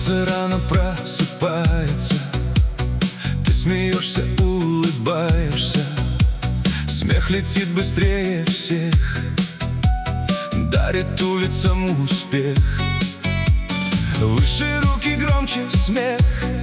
Солнце рано просыпается, ты смеешься, улыбаешься. Смех летит быстрее всех, дарит улицам успех. Выше руки, громче смех,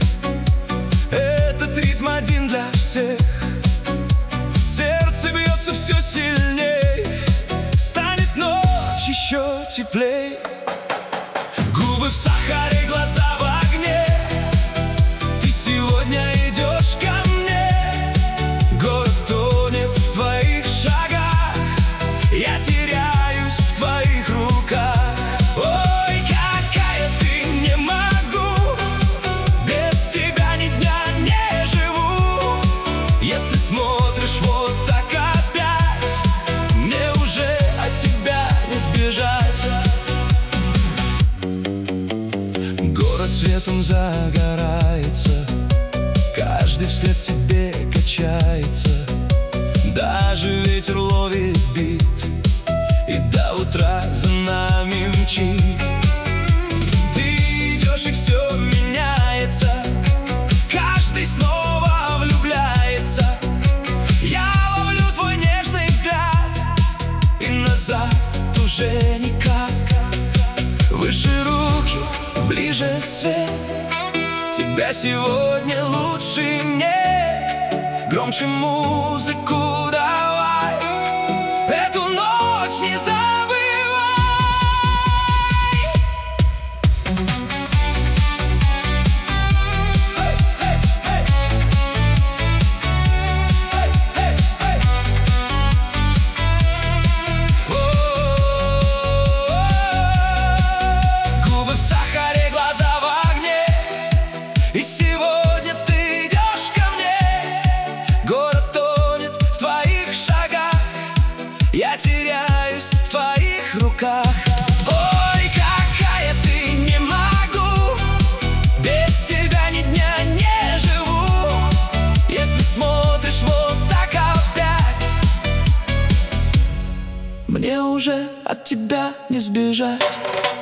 этот ритм один для всех. Сердце бьется все сильней, станет ночь еще теплей. Губы в сахаре, глаза в огне, ты сегодня идешь ко мне. Город тонет в твоих шагах, я теряюсь в твоих руках. Ой, какая ты, не могу, без тебя ни дня не живу. Если смотришь вот так опять, мне уже от тебя не сбежать. Город светом загорается, каждый вслед тебе качается. Даже ветер ловит бит и до утра за нами мчит. Ты идешь, и все меняется, каждый снова влюбляется. Я ловлю твой нежный взгляд, и назад уже никак. Выше руки, ближе свет, тебя сегодня лучше нет. Громче музыку давай, эту ночь не забывай. Губы в сахаре, глаза в огне, и сегодня ты идешь ко мне. Город тонет в твоих шагах, я теряюсь в твоих руках. Ой, какая ты, не могу, без тебя ни дня не живу. Если смотришь вот так опять, мне уже от тебя не сбежать.